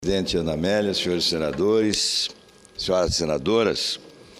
Presidente Ana Amélia, senhores senadores, senhoras senadoras,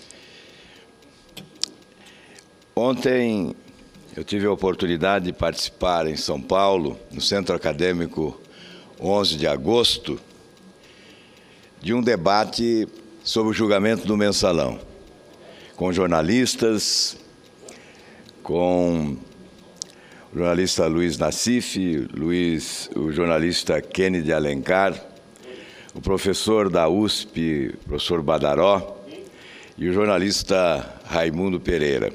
ontem eu tive a oportunidade de participar em São Paulo, no Centro Acadêmico 11 de agosto, de um debate sobre o julgamento do Mensalão, com jornalistas, com o jornalista Luiz Nassif, o jornalista Kennedy Alencar, o professor da USP, professor Badaró, e o jornalista Raimundo Pereira.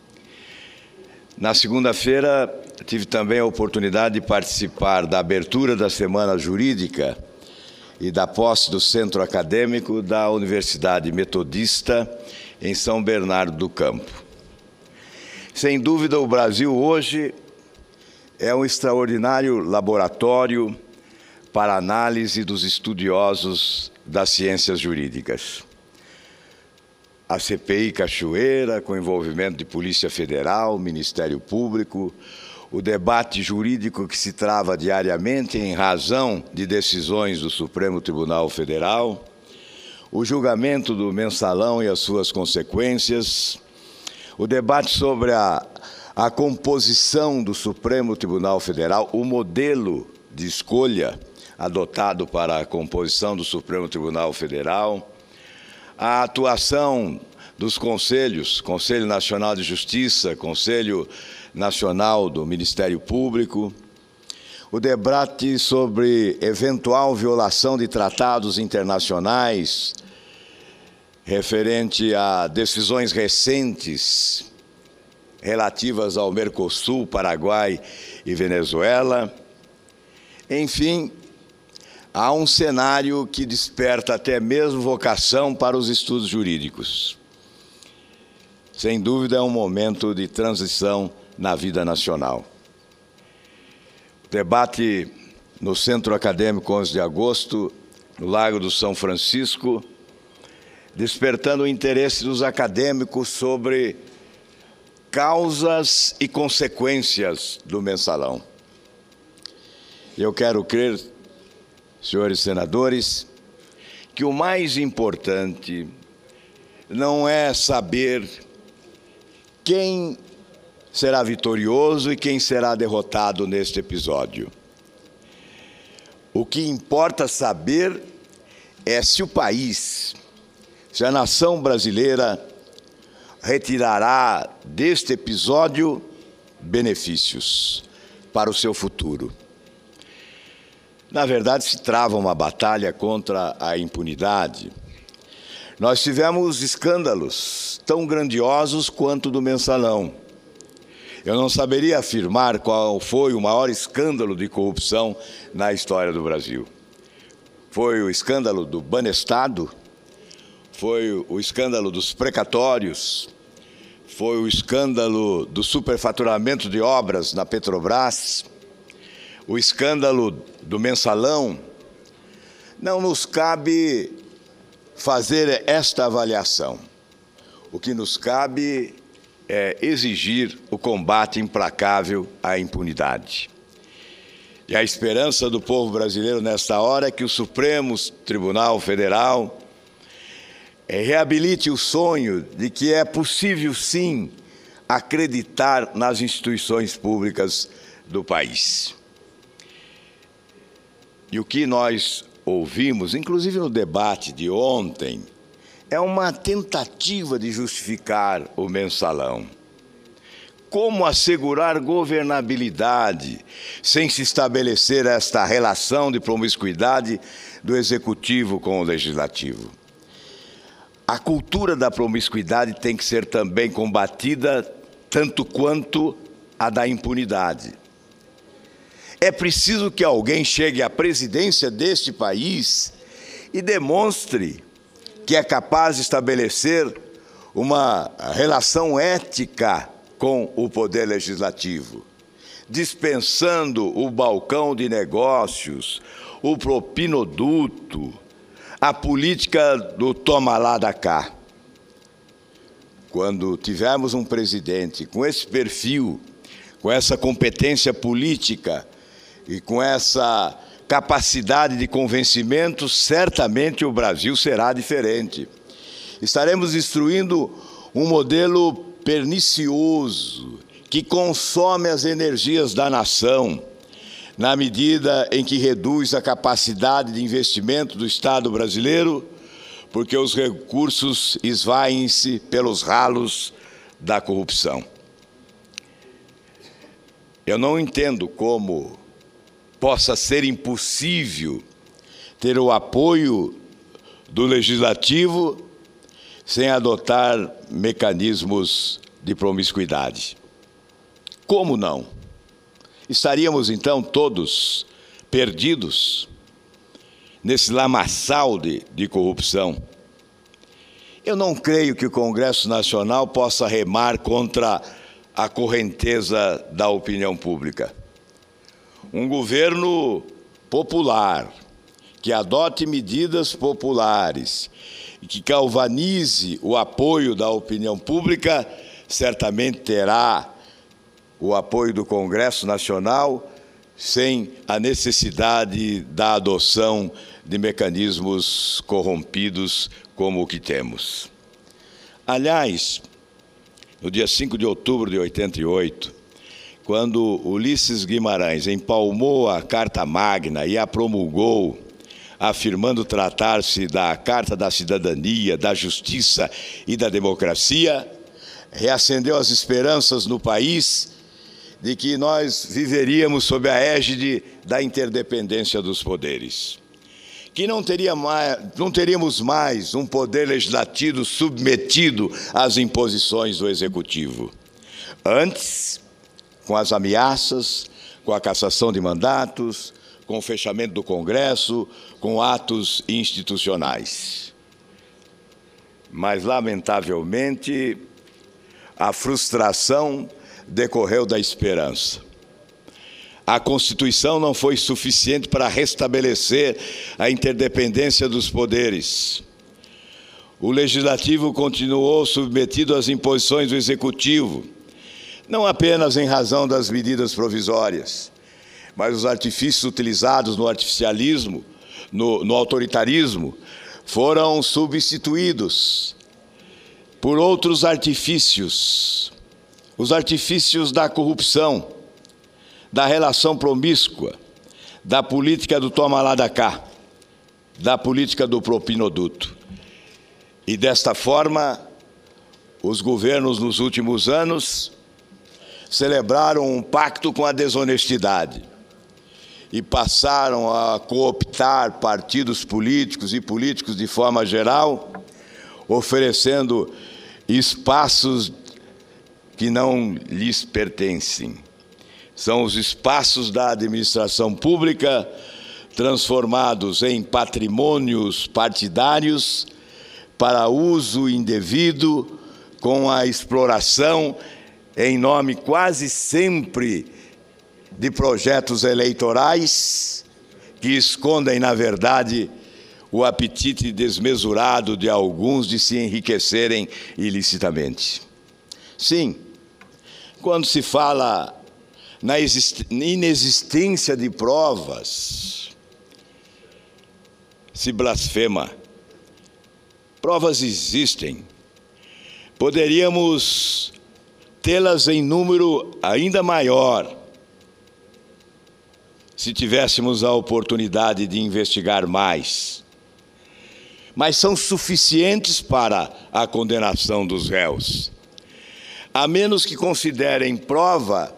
Na segunda-feira, tive também a oportunidade de participar da abertura da Semana Jurídica e da posse do Centro Acadêmico da Universidade Metodista em São Bernardo do Campo. Sem dúvida, o Brasil hoje é um extraordinário laboratório para análise dos estudiosos das ciências jurídicas. A CPI Cachoeira, com envolvimento de Polícia Federal, Ministério Público, o debate jurídico que se trava diariamente em razão de decisões do Supremo Tribunal Federal, o julgamento do Mensalão e as suas consequências, o debate sobre a composição do Supremo Tribunal Federal, o modelo de escolha adotado para a composição do Supremo Tribunal Federal, a atuação dos conselhos, Conselho Nacional de Justiça, Conselho Nacional do Ministério Público, o debate sobre eventual violação de tratados internacionais referente a decisões recentes relativas ao Mercosul, Paraguai e Venezuela. Enfim, há um cenário que desperta até mesmo vocação para os estudos jurídicos. Sem dúvida, é um momento de transição na vida nacional. O debate no Centro Acadêmico 11 de agosto, no Largo do São Francisco, despertando o interesse dos acadêmicos sobre causas e consequências do Mensalão. Eu quero crer, senhores senadores, que o mais importante não é saber quem será vitorioso e quem será derrotado neste episódio. O que importa saber é se o país, se a nação brasileira retirará deste episódio benefícios para o seu futuro. Na verdade, se trava uma batalha contra a impunidade. Nós tivemos escândalos tão grandiosos quanto o do Mensalão. Eu não saberia afirmar qual foi o maior escândalo de corrupção na história do Brasil. Foi o escândalo do Banestado? Foi o escândalo dos precatórios? Foi o escândalo do superfaturamento de obras na Petrobras? O escândalo do Mensalão? Não nos cabe fazer esta avaliação. O que nos cabe é exigir o combate implacável à impunidade. E a esperança do povo brasileiro nesta hora é que o Supremo Tribunal Federal reabilite o sonho de que é possível, sim, acreditar nas instituições públicas do país. E o que nós ouvimos, inclusive no debate de ontem, é uma tentativa de justificar o Mensalão. Como assegurar governabilidade sem se estabelecer esta relação de promiscuidade do Executivo com o Legislativo? A cultura da promiscuidade tem que ser também combatida tanto quanto a da impunidade. É preciso que alguém chegue à presidência deste país e demonstre que é capaz de estabelecer uma relação ética com o Poder Legislativo, dispensando o balcão de negócios, o propinoduto, a política do toma lá da cá. Quando tivermos um presidente com esse perfil, com essa competência política e com essa capacidade de convencimento, certamente o Brasil será diferente. Estaremos destruindo um modelo pernicioso que consome as energias da nação, na medida em que reduz a capacidade de investimento do Estado brasileiro, porque os recursos esvaem-se pelos ralos da corrupção. Eu não entendo como possa ser impossível ter o apoio do Legislativo sem adotar mecanismos de promiscuidade. Como não? Estaríamos, então, todos perdidos nesse lamaçal de corrupção. Eu não creio que o Congresso Nacional possa remar contra a correnteza da opinião pública. Um governo popular, que adote medidas populares e que galvanize o apoio da opinião pública, certamente terá o apoio do Congresso Nacional, sem a necessidade da adoção de mecanismos corrompidos como o que temos. Aliás, no dia 5 de outubro de 88, quando Ulisses Guimarães empalmou a Carta Magna e a promulgou, afirmando tratar-se da Carta da Cidadania, da Justiça e da Democracia, reacendeu as esperanças no país de que nós viveríamos sob a égide da interdependência dos poderes, que não teríamos mais um poder legislativo submetido às imposições do Executivo. Antes, com as ameaças, com a cassação de mandatos, com o fechamento do Congresso, com atos institucionais. Mas, lamentavelmente, a frustração decorreu da esperança. A Constituição não foi suficiente para restabelecer a interdependência dos poderes. O Legislativo continuou submetido às imposições do Executivo, não apenas em razão das medidas provisórias, mas os artifícios utilizados no artificialismo, no autoritarismo, foram substituídos por outros artifícios, os artifícios da corrupção, da relação promíscua, da política do toma lá da cá, da política do propinoduto. E desta forma, os governos nos últimos anos celebraram um pacto com a desonestidade e passaram a cooptar partidos políticos e políticos de forma geral, oferecendo espaços que não lhes pertencem. São os espaços da administração pública transformados em patrimônios partidários para uso indevido, com a exploração em nome quase sempre de projetos eleitorais que escondem, na verdade, o apetite desmesurado de alguns de se enriquecerem ilicitamente. Sim, quando se fala na inexistência de provas, se blasfema. Provas existem. Poderíamos tê-las em número ainda maior se tivéssemos a oportunidade de investigar mais. Mas são suficientes para a condenação dos réus, a menos que considerem prova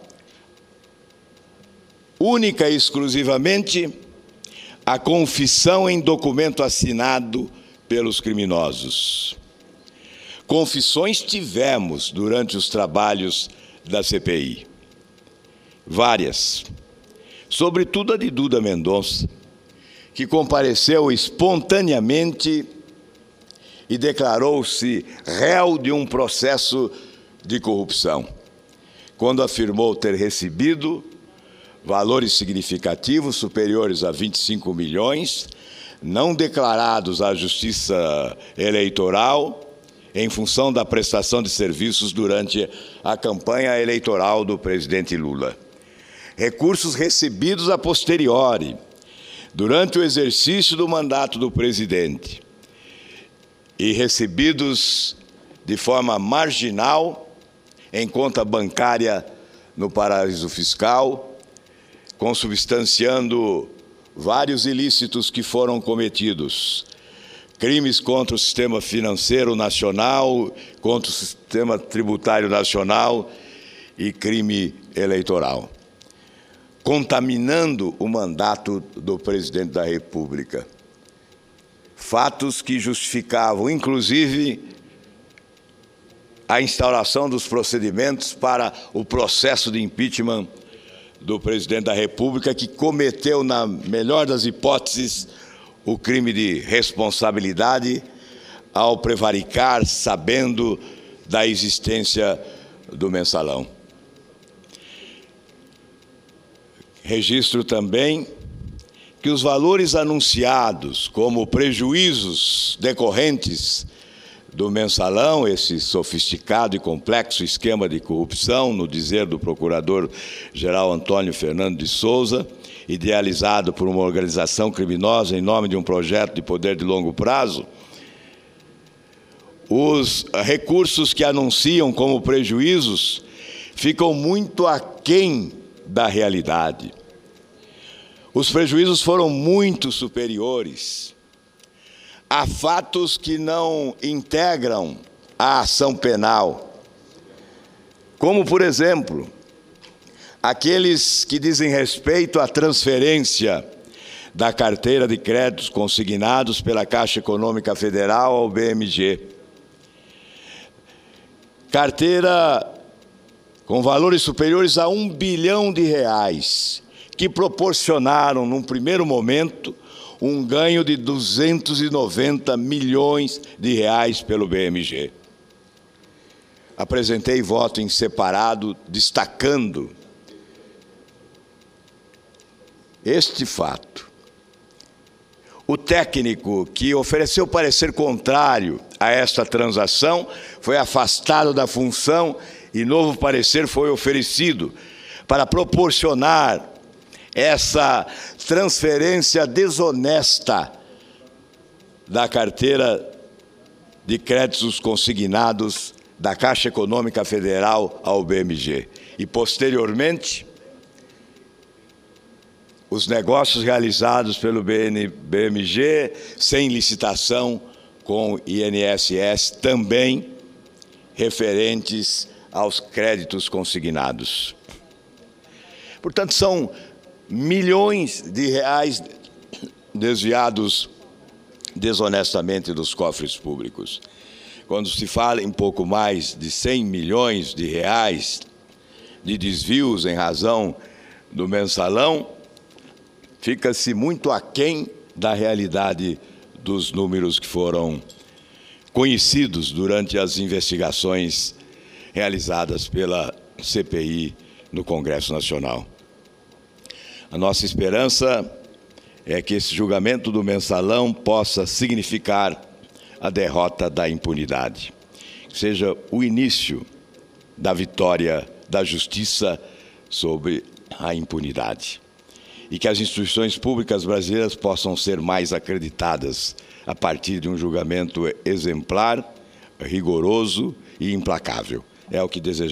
única e exclusivamente a confissão em documento assinado pelos criminosos. Confissões tivemos durante os trabalhos da CPI. Várias. Sobretudo a de Duda Mendonça, que compareceu espontaneamente e declarou-se réu de um processo de corrupção, quando afirmou ter recebido valores significativos superiores a 25 milhões, não declarados à Justiça Eleitoral, em função da prestação de serviços durante a campanha eleitoral do presidente Lula. Recursos recebidos a posteriori, durante o exercício do mandato do presidente e recebidos de forma marginal em conta bancária no paraíso fiscal, consubstanciando vários ilícitos que foram cometidos, crimes contra o sistema financeiro nacional, contra o sistema tributário nacional e crime eleitoral, contaminando o mandato do presidente da República. Fatos que justificavam, inclusive, a instauração dos procedimentos para o processo de impeachment do presidente da República, que cometeu, na melhor das hipóteses, o crime de responsabilidade ao prevaricar, sabendo da existência do mensalão. Registro também que os valores anunciados como prejuízos decorrentes do mensalão, esse sofisticado e complexo esquema de corrupção, no dizer do procurador-geral Antônio Fernando de Souza, idealizado por uma organização criminosa em nome de um projeto de poder de longo prazo, os recursos que anunciam como prejuízos ficam muito aquém da realidade. Os prejuízos foram muito superiores a fatos que não integram a ação penal, como, por exemplo, aqueles que dizem respeito à transferência da carteira de créditos consignados pela Caixa Econômica Federal ao BMG. Carteira com valores superiores a R$1 bilhão, que proporcionaram, num primeiro momento, um ganho de 290 milhões de reais pelo BMG. Apresentei voto em separado, destacando este fato. O técnico que ofereceu parecer contrário a esta transação foi afastado da função e novo parecer foi oferecido para proporcionar essa transferência desonesta da carteira de créditos consignados da Caixa Econômica Federal ao BMG. E, posteriormente, os negócios realizados pelo BMG sem licitação com INSS, também referentes aos créditos consignados. Portanto, são milhões de reais desviados desonestamente dos cofres públicos. Quando se fala em pouco mais de 100 milhões de reais de desvios em razão do mensalão, fica-se muito aquém da realidade dos números que foram conhecidos durante as investigações realizadas pela CPI no Congresso Nacional. A nossa esperança é que esse julgamento do mensalão possa significar a derrota da impunidade, que seja o início da vitória da justiça sobre a impunidade, e que as instituições públicas brasileiras possam ser mais acreditadas a partir de um julgamento exemplar, rigoroso e implacável. É o que desejamos.